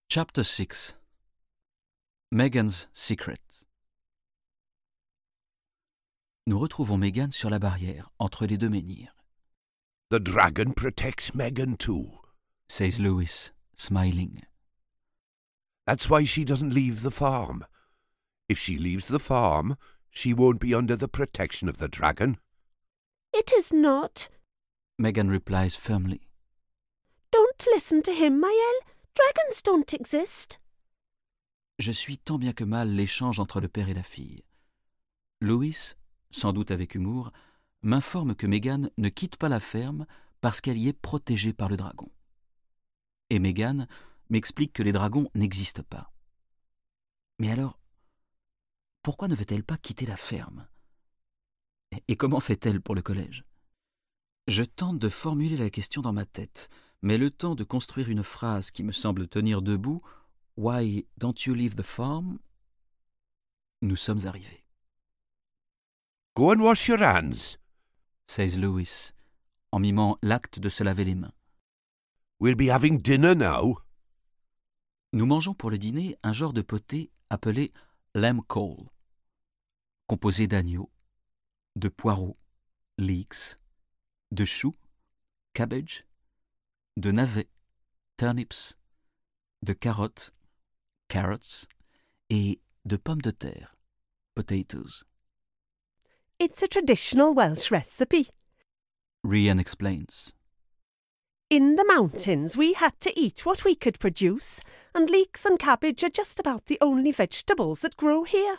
Chapter 6 Megan's Secret. Nous retrouvons Megan sur la barrière, entre les deux menhirs. The dragon protects Megan too. Says Lewis, smiling. That's why she doesn't leave the farm. If she leaves the farm, she won't be under the protection of the dragon. It is not. Megan replies firmly. Don't listen to him, Maëlle. Dragons don't exist. Je suis tant bien que mal l'échange entre le père et la fille. Louis, sans doute avec humour, m'informe que Megan ne quitte pas la ferme parce qu'elle y est protégée par le dragon. Et Megan m'explique que les dragons n'existent pas. Mais alors, pourquoi ne veut-elle pas quitter la ferme ? Et comment fait-elle pour le collège ? Je tente de formuler la question dans ma tête, mais le temps de construire une phrase qui me semble tenir debout, « Why don't you leave the farm ?» Nous sommes arrivés. « Go and wash your hands, » says Lewis, en mimant l'acte de se laver les mains. « We'll be having dinner now. » Nous mangeons pour le dîner un genre de potée appelé lamb cole, composé d'agneau, de poireaux, leeks, de choux, cabbage, de navets, turnips, de carottes, carrots, et de pommes de terre, potatoes. It's a traditional Welsh recipe. Rhian explains. In the mountains, we had to eat what we could produce, and leeks and cabbage are just about the only vegetables that grow here.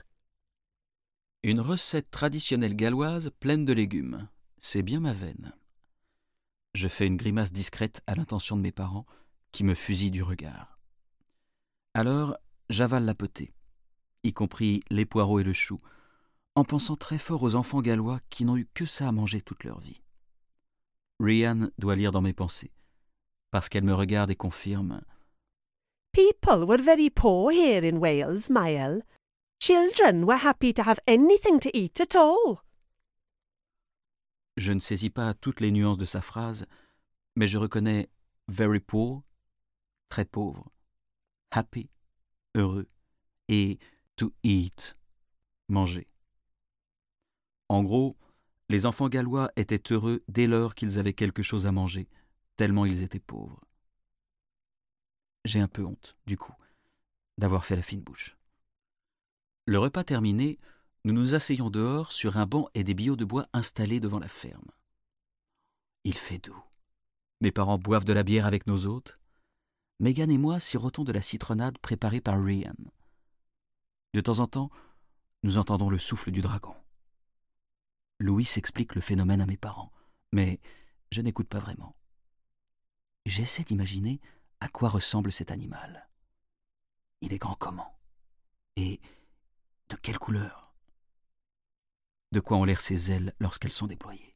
Une recette traditionnelle galloise pleine de légumes. C'est bien ma veine. Je fais une grimace discrète à l'intention de mes parents, qui me fusillent du regard. Alors, j'avale la potée, y compris les poireaux et le chou, en pensant très fort aux enfants gallois qui n'ont eu que ça à manger toute leur vie. Rhian doit lire dans mes pensées, parce qu'elle me regarde et confirme. People were very poor here in Wales, Maëlle. Children were happy to have anything to eat at all. Je ne saisis pas toutes les nuances de sa phrase, mais je reconnais « very poor », très pauvre, « happy », heureux, et « to eat », manger. En gros, les enfants gallois étaient heureux dès lors qu'ils avaient quelque chose à manger, tellement ils étaient pauvres. J'ai un peu honte, du coup, d'avoir fait la fine bouche. Le repas terminé, nous nous asseyons dehors sur un banc et des billots de bois installés devant la ferme. Il fait doux. Mes parents boivent de la bière avec nos hôtes. Megan et moi sirotons de la citronnade préparée par Rhian. De temps en temps, nous entendons le souffle du dragon. Louis explique le phénomène à mes parents, mais je n'écoute pas vraiment. J'essaie d'imaginer à quoi ressemble cet animal. Il est grand comment ? Et de quelle couleur ? De quoi ont l'air ses ailes lorsqu'elles sont déployées.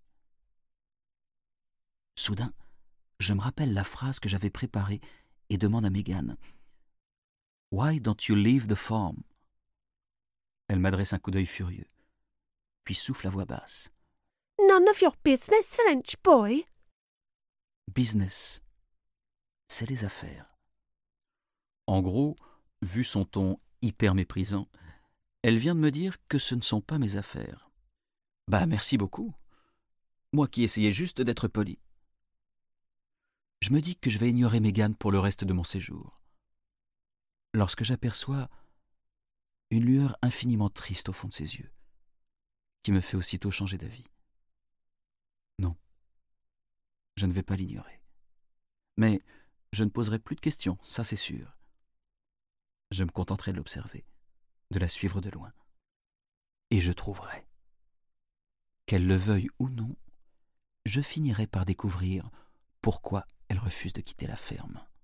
Soudain, je me rappelle la phrase que j'avais préparée et demande à Megan « Why don't you leave the farm ?» Elle m'adresse un coup d'œil furieux, puis souffle à voix basse. « None of your business, French boy. » Business, c'est les affaires. En gros, vu son ton hyper méprisant, elle vient de me dire que ce ne sont pas mes affaires. Bah merci beaucoup. Moi qui essayais juste d'être poli. Je me dis que je vais ignorer Megan pour le reste de mon séjour. Lorsque j'aperçois une lueur infiniment triste au fond de ses yeux, qui me fait aussitôt changer d'avis. Non, je ne vais pas l'ignorer. Mais je ne poserai plus de questions, ça c'est sûr. Je me contenterai de l'observer, de la suivre de loin. Et je trouverai. Qu'elle le veuille ou non, je finirai par découvrir pourquoi elle refuse de quitter la ferme.